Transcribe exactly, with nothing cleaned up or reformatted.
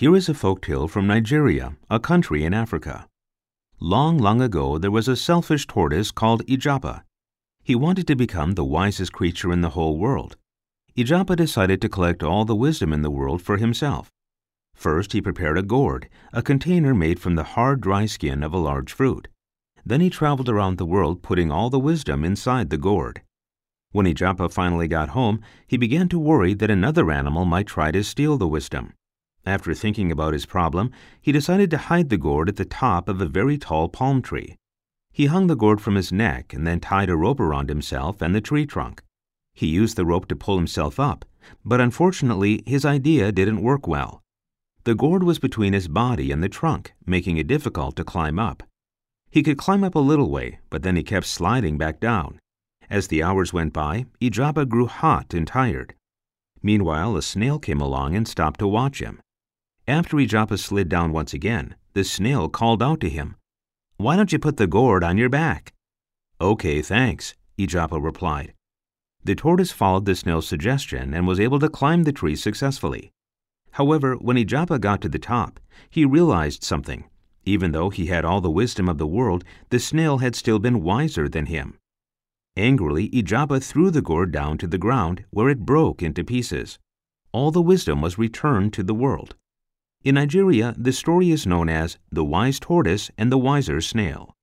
Here is a folk tale from Nigeria, a country in Africa. Long, long ago, there was a selfish tortoise called Ijapa. He wanted to become the wisest creature in the whole world. Ijapa decided to collect all the wisdom in the world for himself. First, he prepared a gourd, a container made from the hard, dry skin of a large fruit. Then he traveled around the world putting all the wisdom inside the gourd. When Ijapa finally got home, he began to worry that another animal might try to steal the wisdom. After thinking about his problem, he decided to hide the gourd at the top of a very tall palm tree. He hung the gourd from his neck and then tied a rope around himself and the tree trunk. He used the rope to pull himself up, but unfortunately his idea didn't work well. The gourd was between his body and the trunk, making it difficult to climb up. He could climb up a little way, but then he kept sliding back down. As the hours went by, Ijapa grew hot and tired. Meanwhile, a snail came along and stopped to watch him. After Ijapa slid down once again, the snail called out to him, "Why don't you put the gourd on your back?" "Okay, thanks," Ijapa replied. The tortoise followed the snail's suggestion and was able to climb the tree successfully. However, when Ijapa got to the top, he realized something. Even though he had all the wisdom of the world, the snail had still been wiser than him. Angrily, Ijapa threw the gourd down to the ground, where it broke into pieces. All the wisdom was returned to the world. In Nigeria, the story is known as The Wise Tortoise and the Wiser Snail.